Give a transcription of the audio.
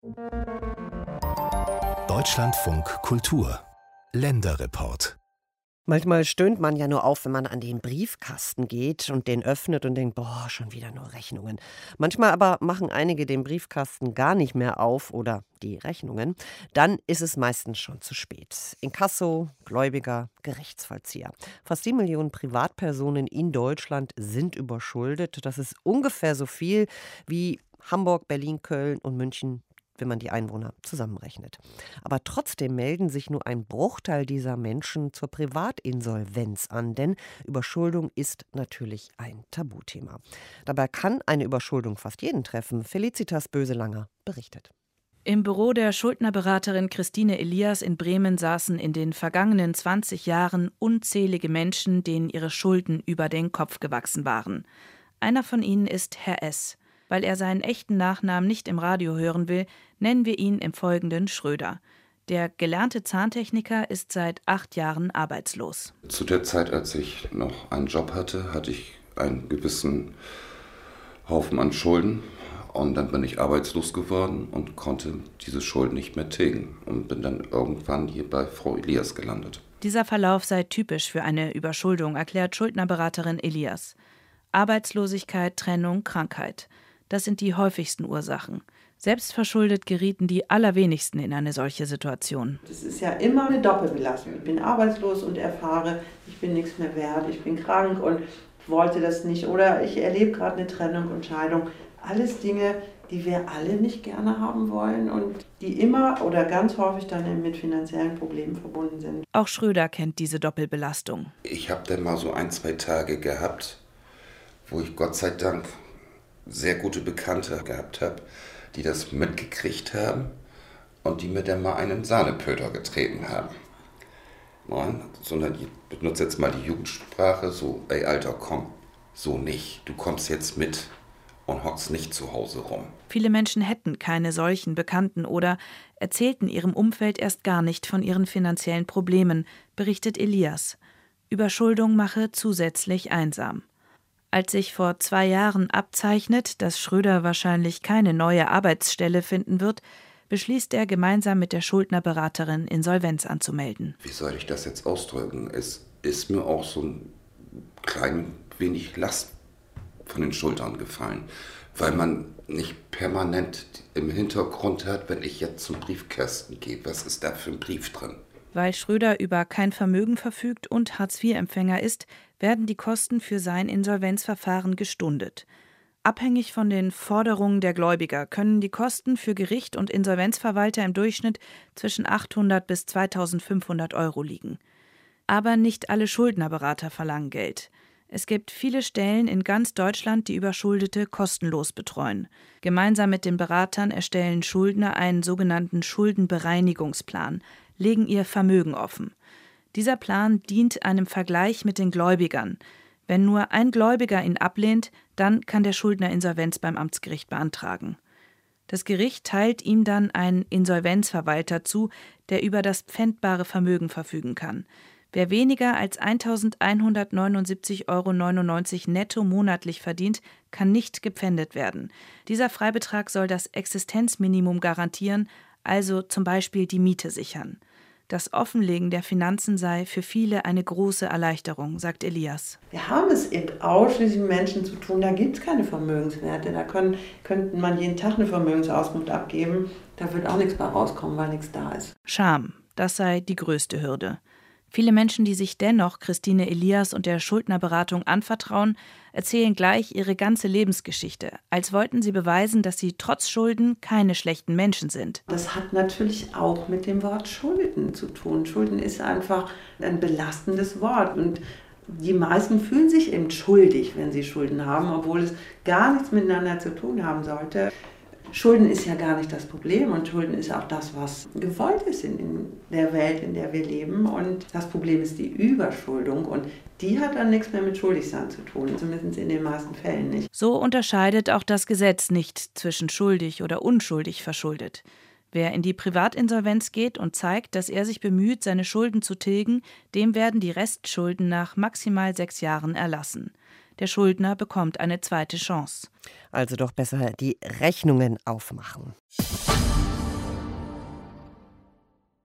Deutschlandfunk Kultur Länderreport. Manchmal stöhnt man ja nur auf, wenn man an den Briefkasten geht und den öffnet und denkt, boah, schon wieder nur Rechnungen. Manchmal aber machen einige den Briefkasten gar nicht mehr auf oder die Rechnungen. Dann ist es meistens schon zu spät. Inkasso, Gläubiger, Gerichtsvollzieher. Fast 7 Millionen Privatpersonen in Deutschland sind überschuldet. Das ist ungefähr so viel wie Hamburg, Berlin, Köln und München, wenn man die Einwohner zusammenrechnet. Aber trotzdem melden sich nur ein Bruchteil dieser Menschen zur Privatinsolvenz an, denn Überschuldung ist natürlich ein Tabuthema. Dabei kann eine Überschuldung fast jeden treffen. Felicitas Böselanger berichtet. Im Büro der Schuldnerberaterin Christine Elias in Bremen saßen in den vergangenen 20 Jahren unzählige Menschen, denen ihre Schulden über den Kopf gewachsen waren. Einer von ihnen ist Herr S. Weil er seinen echten Nachnamen nicht im Radio hören will, nennen wir ihn im Folgenden Schröder. Der gelernte Zahntechniker ist seit 8 Jahren arbeitslos. Zu der Zeit, als ich noch einen Job hatte, hatte ich einen gewissen Haufen an Schulden. Und dann bin ich arbeitslos geworden und konnte diese Schulden nicht mehr tilgen. Und bin dann irgendwann hier bei Frau Elias gelandet. Dieser Verlauf sei typisch für eine Überschuldung, erklärt Schuldnerberaterin Elias. Arbeitslosigkeit, Trennung, Krankheit. Das sind die häufigsten Ursachen. Selbstverschuldet gerieten die allerwenigsten in eine solche Situation. Das ist ja immer eine Doppelbelastung. Ich bin arbeitslos und erfahre, ich bin nichts mehr wert, ich bin krank und wollte das nicht. Oder ich erlebe gerade eine Trennung und Scheidung. Alles Dinge, die wir alle nicht gerne haben wollen und die immer oder ganz häufig dann mit finanziellen Problemen verbunden sind. Auch Schröder kennt diese Doppelbelastung. Ich habe dann mal so 1-2 Tage gehabt, wo ich Gott sei Dank sehr gute Bekannte gehabt habe, die das mitgekriegt haben und die mir dann mal einen Sahnepöter getreten haben. Nein, sondern ich benutze jetzt mal die Jugendsprache, so, ey Alter, komm, so nicht. Du kommst jetzt mit und hockst nicht zu Hause rum. Viele Menschen hätten keine solchen Bekannten oder erzählten ihrem Umfeld erst gar nicht von ihren finanziellen Problemen, berichtet Elias. Überschuldung mache zusätzlich einsam. Als sich vor 2 Jahren abzeichnet, dass Schröder wahrscheinlich keine neue Arbeitsstelle finden wird, beschließt er gemeinsam mit der Schuldnerberaterin Insolvenz anzumelden. Wie soll ich das jetzt ausdrücken? Es ist mir auch so ein klein wenig Last von den Schultern gefallen, weil man nicht permanent im Hintergrund hat, wenn ich jetzt zum Briefkasten gehe. Was ist da für ein Brief drin? Weil Schröder über kein Vermögen verfügt und Hartz-IV-Empfänger ist, werden die Kosten für sein Insolvenzverfahren gestundet. Abhängig von den Forderungen der Gläubiger können die Kosten für Gericht und Insolvenzverwalter im Durchschnitt zwischen 800 bis 2.500 € liegen. Aber nicht alle Schuldnerberater verlangen Geld. Es gibt viele Stellen in ganz Deutschland, die Überschuldete kostenlos betreuen. Gemeinsam mit den Beratern erstellen Schuldner einen sogenannten Schuldenbereinigungsplan, legen ihr Vermögen offen. Dieser Plan dient einem Vergleich mit den Gläubigern. Wenn nur ein Gläubiger ihn ablehnt, dann kann der Schuldner Insolvenz beim Amtsgericht beantragen. Das Gericht teilt ihm dann einen Insolvenzverwalter zu, der über das pfändbare Vermögen verfügen kann. Wer weniger als 1.179,99 € netto monatlich verdient, kann nicht gepfändet werden. Dieser Freibetrag soll das Existenzminimum garantieren, also zum Beispiel die Miete sichern. Das Offenlegen der Finanzen sei für viele eine große Erleichterung, sagt Elias. Wir haben es eben ausschließlich mit Menschen zu tun, da gibt es keine Vermögenswerte. Da könnte man jeden Tag eine Vermögensauskunft abgeben. Da wird auch nichts bei rauskommen, weil nichts da ist. Scham, das sei die größte Hürde. Viele Menschen, die sich dennoch Christine Elias und der Schuldnerberatung anvertrauen, erzählen gleich ihre ganze Lebensgeschichte, als wollten sie beweisen, dass sie trotz Schulden keine schlechten Menschen sind. Das hat natürlich auch mit dem Wort Schulden zu tun. Schulden ist einfach ein belastendes Wort und die meisten fühlen sich eben schuldig, wenn sie Schulden haben, obwohl es gar nichts miteinander zu tun haben sollte. Schulden ist ja gar nicht das Problem und Schulden ist auch das, was gewollt ist in der Welt, in der wir leben. Und das Problem ist die Überschuldung und die hat dann nichts mehr mit Schuldigsein zu tun, zumindest in den meisten Fällen nicht. So unterscheidet auch das Gesetz nicht zwischen schuldig oder unschuldig verschuldet. Wer in die Privatinsolvenz geht und zeigt, dass er sich bemüht, seine Schulden zu tilgen, dem werden die Restschulden nach maximal 6 Jahren erlassen. Der Schuldner bekommt eine zweite Chance. Also doch besser die Rechnungen aufmachen.